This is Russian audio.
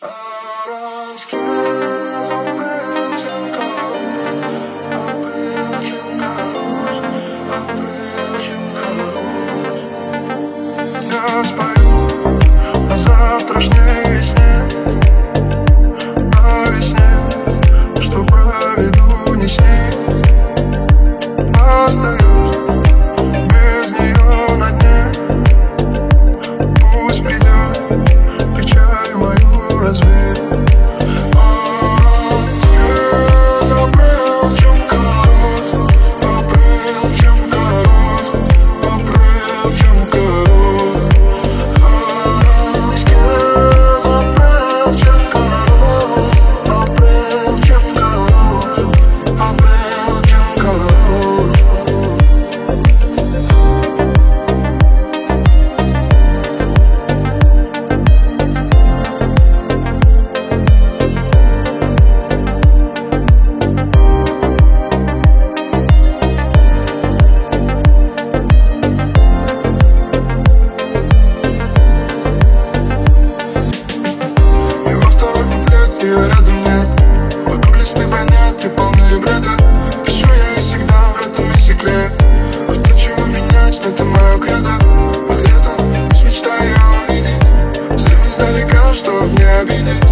Я спою о завтрашней весне, о весне, что проведу не с ней. Остаюсь без нее на дне. Пусть придет печаль мою развеет. Я забрал, в чем корот, апрель, в чем корот, апрель, в чем корот. Я забрал, в чем корот, апрель, в чем корот, апрель, в чем корот. Ее рядом нет, вокруг лесных планеты полные бреда. Пишу я и всегда в этом и секрет. Кто чего менять, но это мое кредо. А где-то пусть мечта ее увидит, взгляд издалека, чтоб не обидеть.